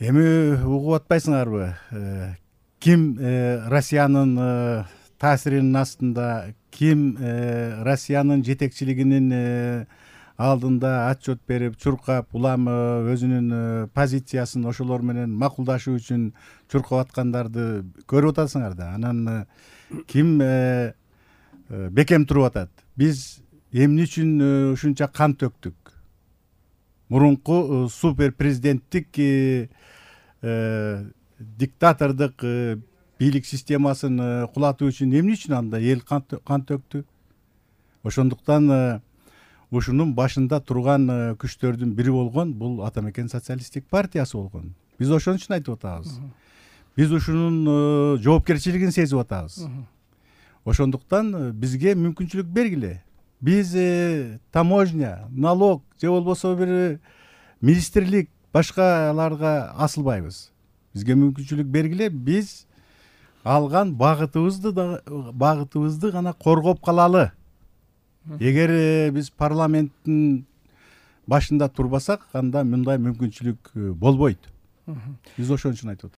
Эми угуп атпайсыңарбы? Ким Россиянын таасиринин астында, ким Россиянын жетекчилигинин алдында отчет берип, чуркап, улам өзүнүн позициясын ошолор менен макулдашуу үчүн чуркап аткандарды көрүп атасыңар да. Анан ким бекем туруп атат? Биз эмне үчүн ушунча кан төктүк? Мурунку супер президенттик диктатордук бийлик системасын кулатуу үчүн эмне үчүн анда эл кан төктү? Ошондуктан ушунун башында турган күчтөрдүн бири болгон бул Ата Мекен социалисттик партиясы болгон. Биз ошон үчүн айтып атабыз. Биз ушунун жоопкерчилигин сезип атабыз. Ошондуктан бизге мүмкүнчүлүк бергиле. Биз таможня, налог же болбосо бир министрлик башкаларга асылбайбыз. Бизге мүмкүнчүлүк бергиле, биз алган багытыбызды гана коргоп калалы. Эгер биз парламенттин башында турбасак, анда мындай мүмкүнчүлүк болбойт. Биз ошон үчүн айтып